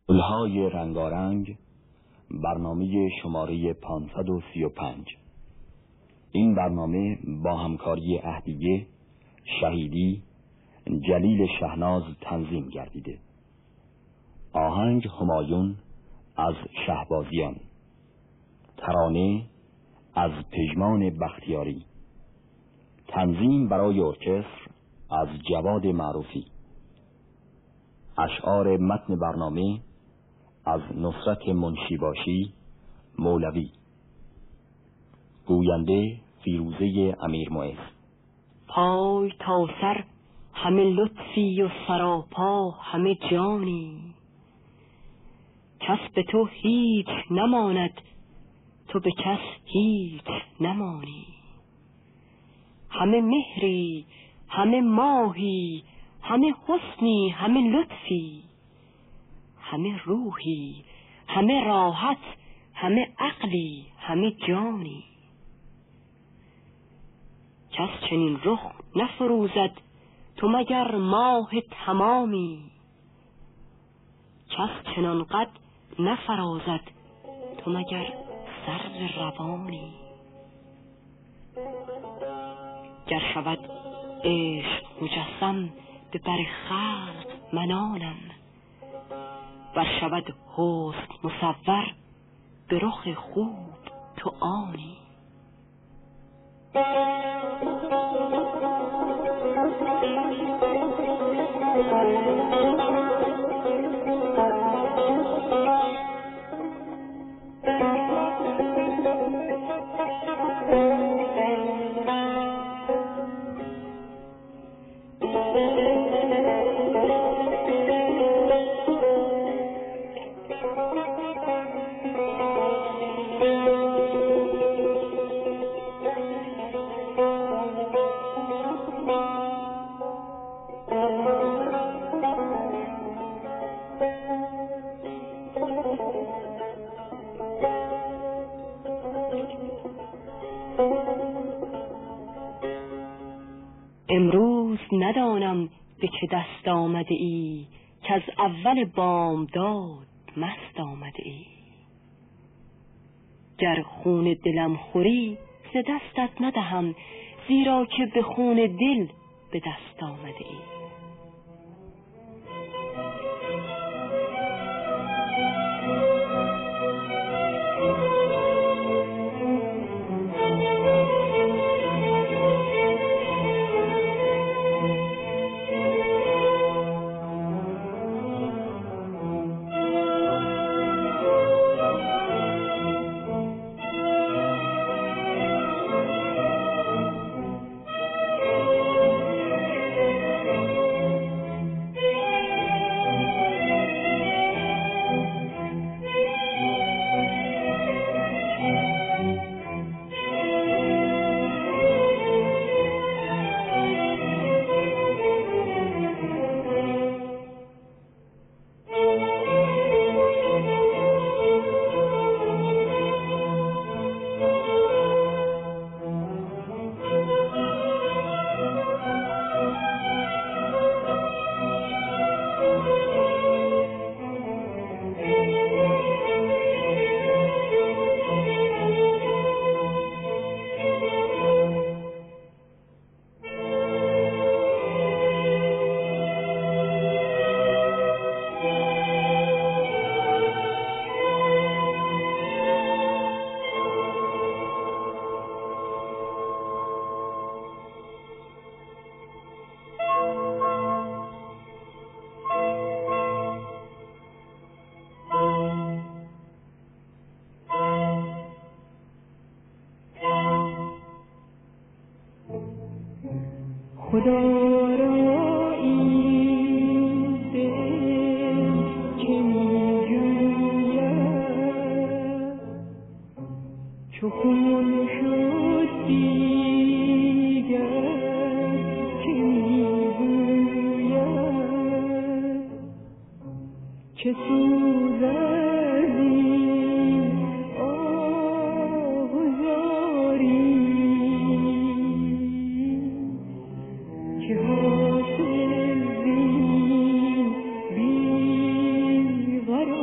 گلهای رنگارنگ، برنامه شماره 535. این برنامه با همکاری اهدیه، شهیدی، جلیل شهناز تنظیم گردیده. آهنگ همایون از شهبازیان، ترانه از پژمان بختیاری، تنظیم برای ارکستر از جواد معروفی، اشعار متن برنامه از نصرت منشیباشی مولوی، گوینده فیروزه امیرمعز. پای تا سر همه لطفی و سراپا همه جانی، کس به تو هیچ نماند، تو به کس هیچ نمانی. همه مهری، همه ماهی، همه حسنی، همه لطفی، همه روحی، همه راحت، همه عقلی، همه جانی. کس چنین رخ نفروزد تو مگر ماه تمامی، کس چنان قد نفرازد تو مگر سرو روانی. گر شود عشق مجسم به بر خلق منانم، ور شود حسن مصور به رخ خوب تو آنی. امروز ندانم به چه دست آمده ای، که از اول بامداد مست آمده ای. گر خون دلم خوری ز دستت ندهم، زیرا که به خون دل به دست آمده ای. خدا را این دل که می‌جوید، چو خون شد دیگر که می‌گوید، چه سوزد حاصل بی قرار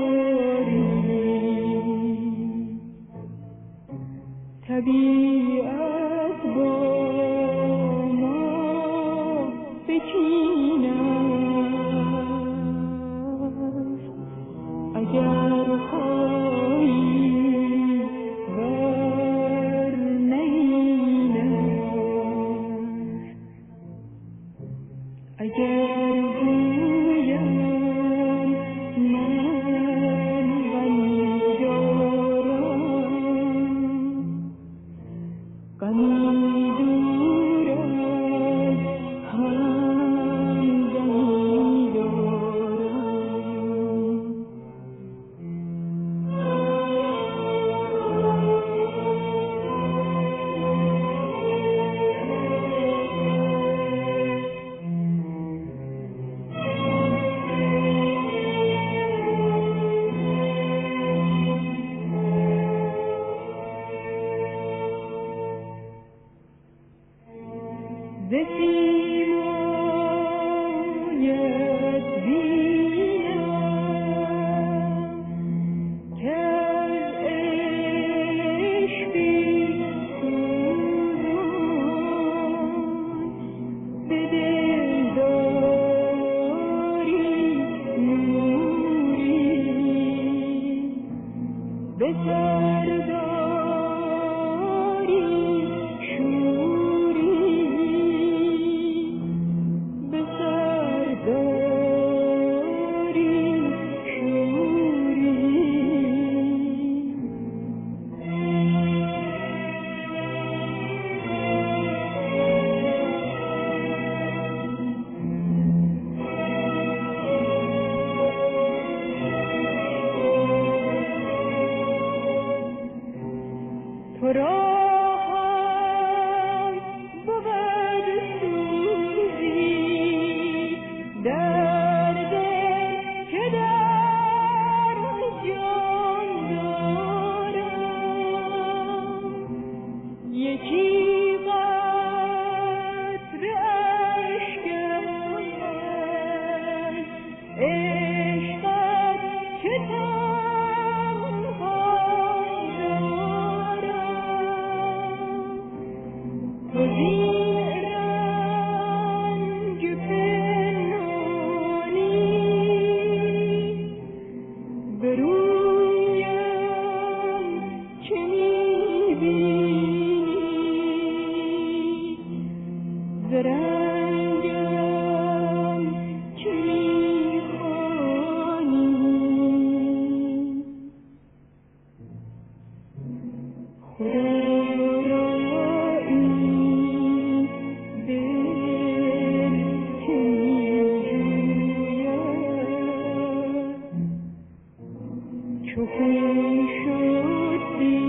چو خون شد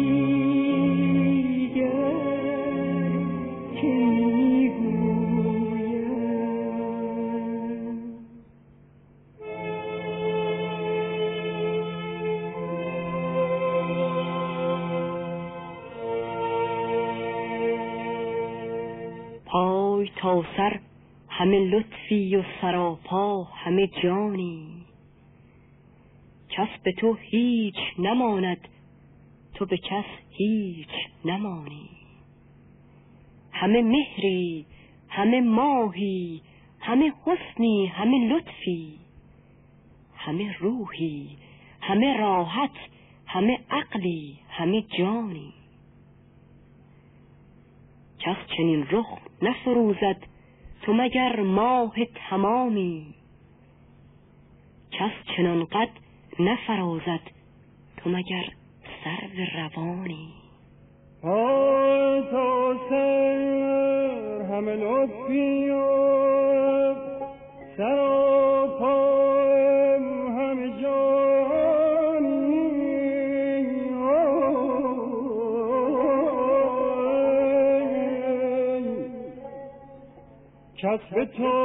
دیگر که میگویم. پای تا سر همه لطفی و سراپا همه جانی، کس به تو هیچ نماند تو به کس هیچ نمانی. همه مهری همه ماهی همه حسنی همه لطفی، همه روحی همه راحت همه عقلی همه جانی. کس چنین رخ نفروزد تو مگر ماه تمامی، کس چنان قد نفرازد تو مگر سرو روانی. پای تا سر همه لطفی و سراپا همه جانی. کس به تو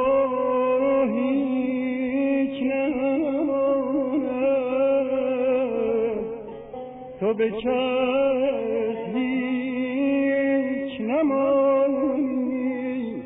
هیچ نماند تو به کس هیچ نمانی.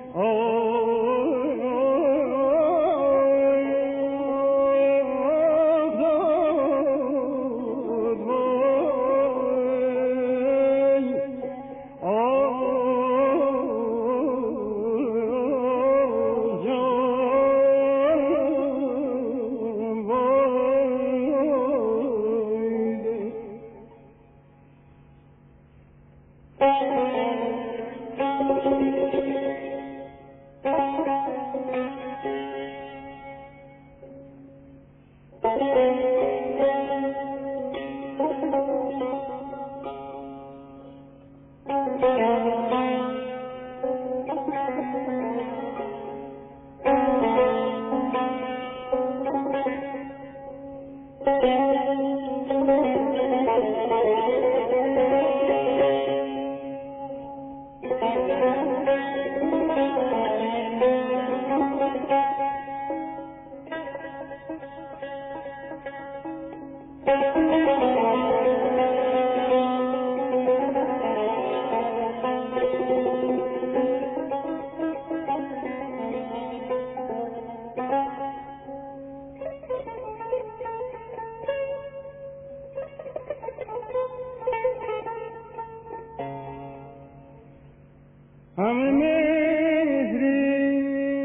همه مهری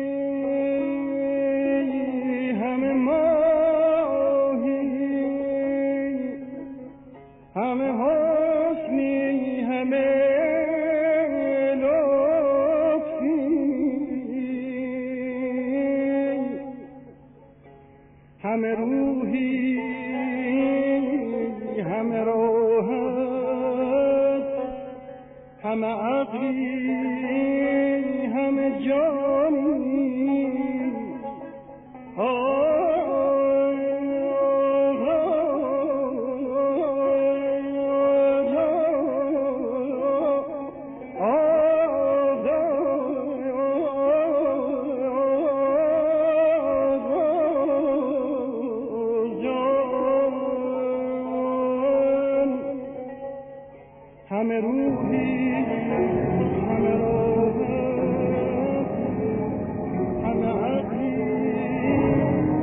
همه ماهی همه حسنی همه لطفی، همه روحی همه راحت همه عقلی همه جانی. همه روحی همه راحت همه عقلی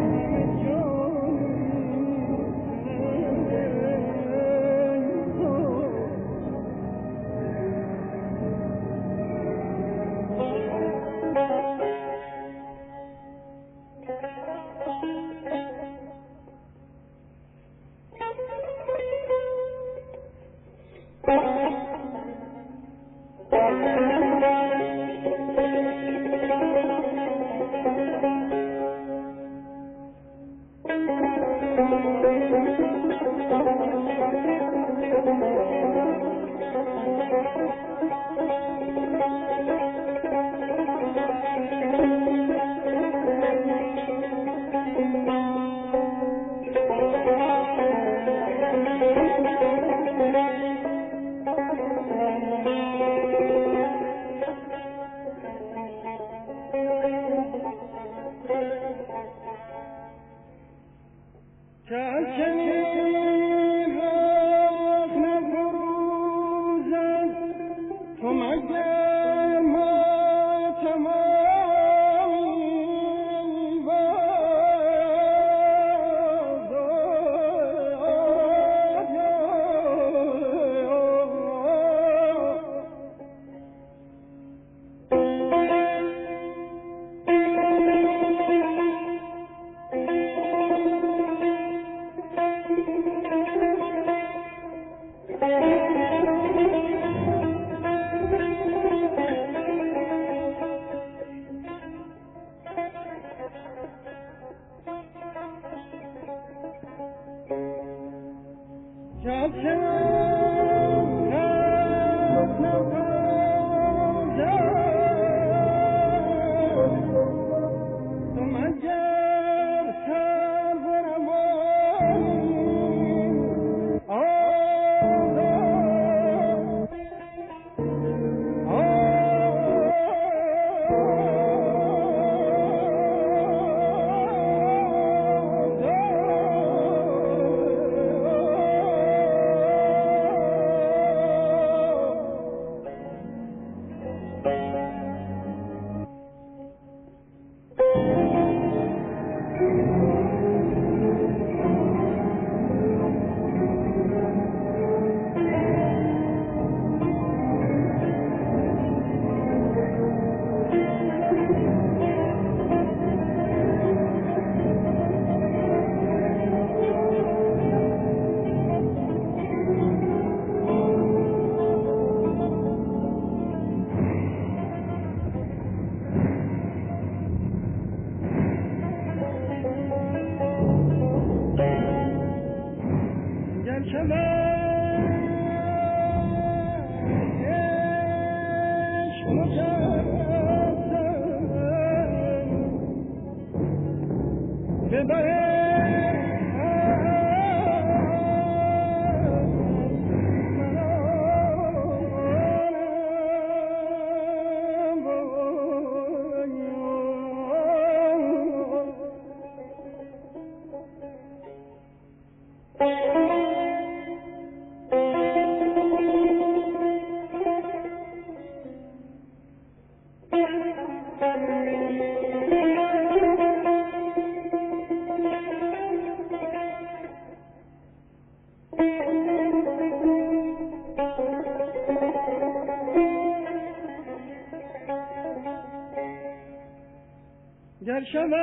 گر شود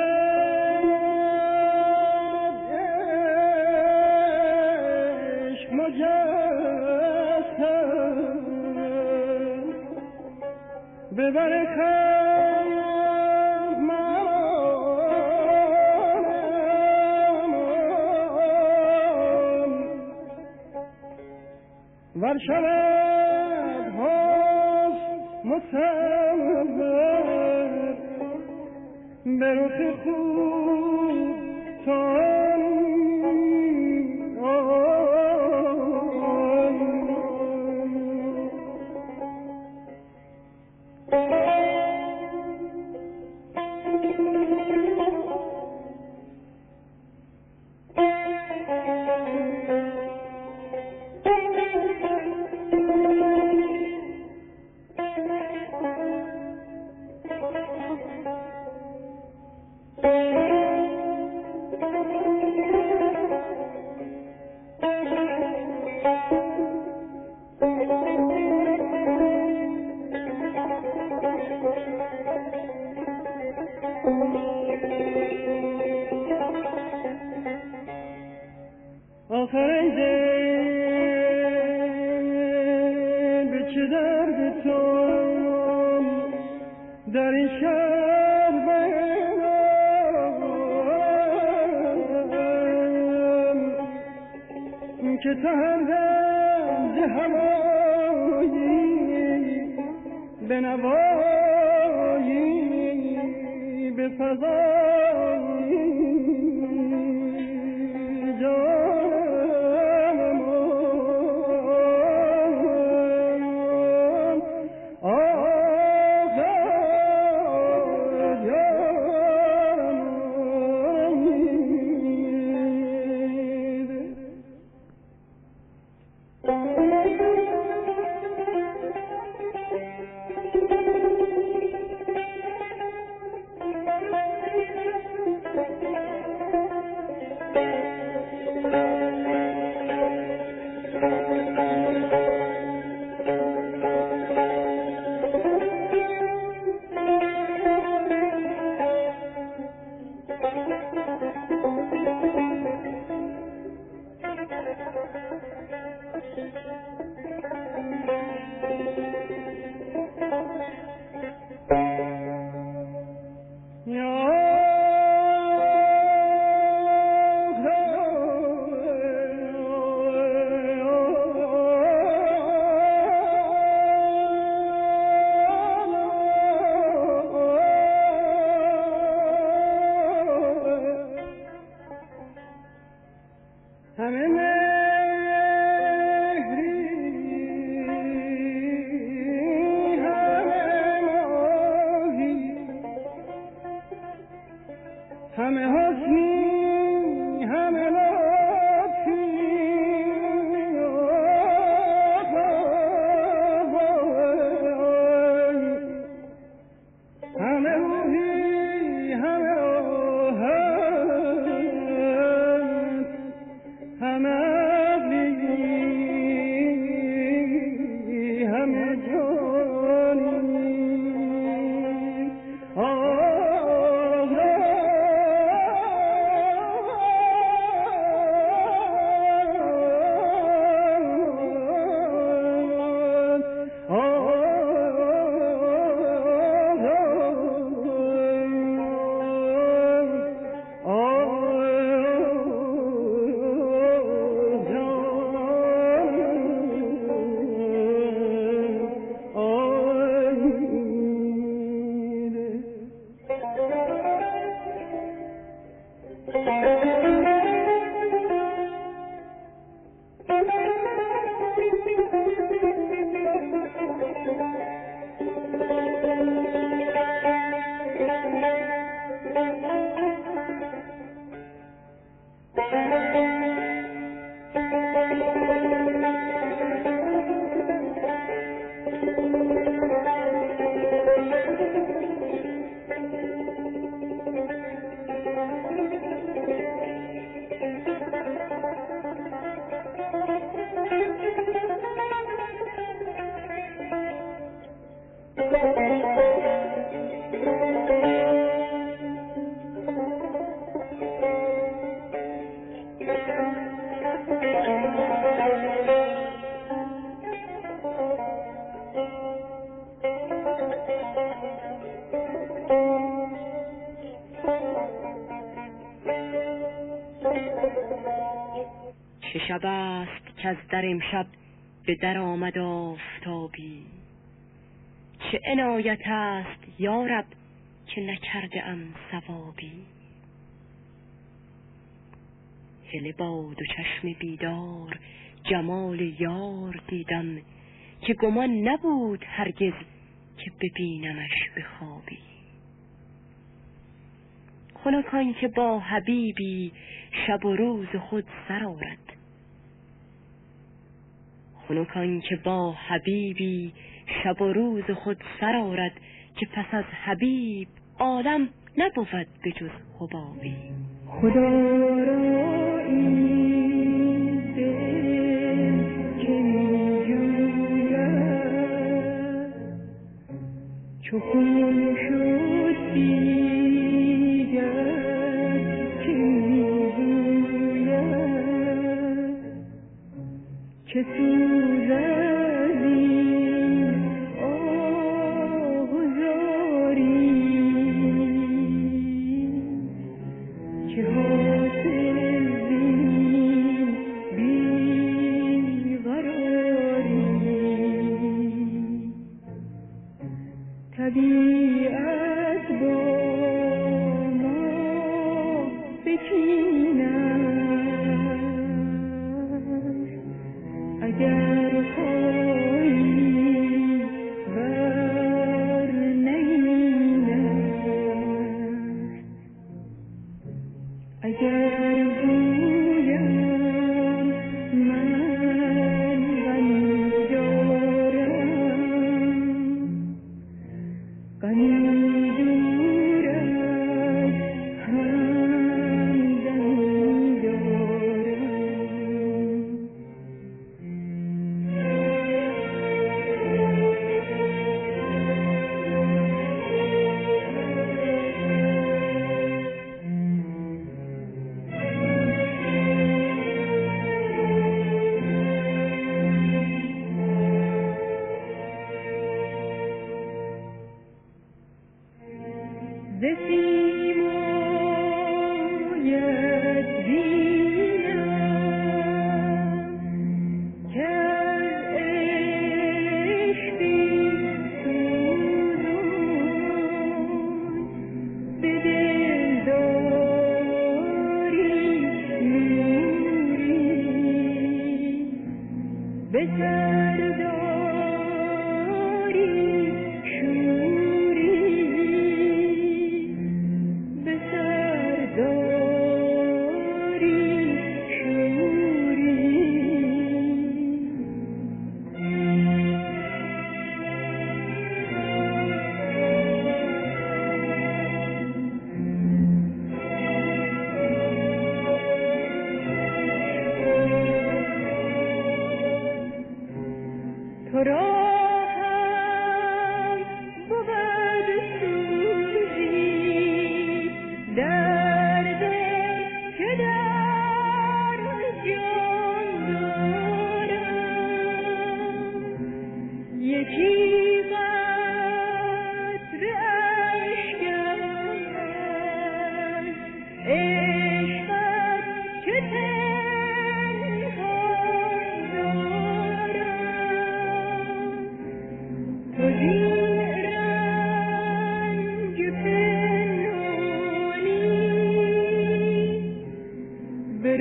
عشق مجسم ببر خلق مرام ور شود حسن مصور به رخ خوب آخر ای دل به چه درد تو در این شهر بینم که تا هر دم ز هوایی به نوایی به فضایی همه مهری همه ماهی همه حسنی همه لطفی همه روحی همه آهن همه عقلی همه جانی چه شب است که از در امشب به در آمد آفتابی، چه عنایت است یا رب که نکرده ام ثوابی. هله با دو چشم بیدار جمال یار دیدم، که گمان نبود هرگز که ببینمش به خوابی. خنک آن که با حبیبی شب و روز خود سر آرد، خنک آن که با حبیبی شب و روز خود سر آرد، که پس از حبیب عالم نبود به جز حبابی. خدا را این دل که می‌جوید، چو خون شد دیگر که می‌گوید، که سوزد این آه و زاری، که حاصل زین بیقراری. طبیعت با ما بچیند، اگر خواهی ور نینند، اگر گویم من غمی دارم، غمی دور از همدمی دارم. ز سیمایت بینم که از عشقی سوزان، به دل داری نوری تو را هم بود سوزی در دل که در جان دارم یکی قطره اشکم عشقت که پنهان دارم تو زین رنگ پنهانی به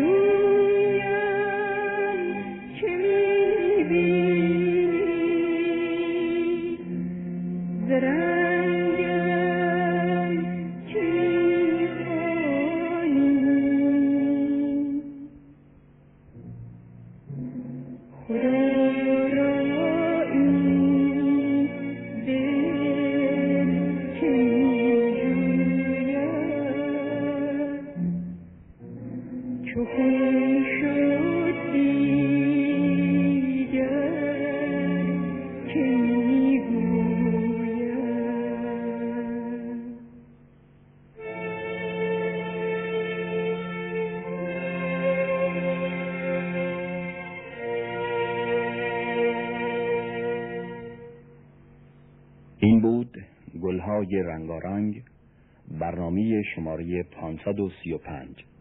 رویم چه می‌بینی ز رنگم چه می‌خوانی خدا را این دل که می‌جوید چو خون شد دیگر که می‌گوید این بود گلهای رنگارنگ، برنامه شماره 535.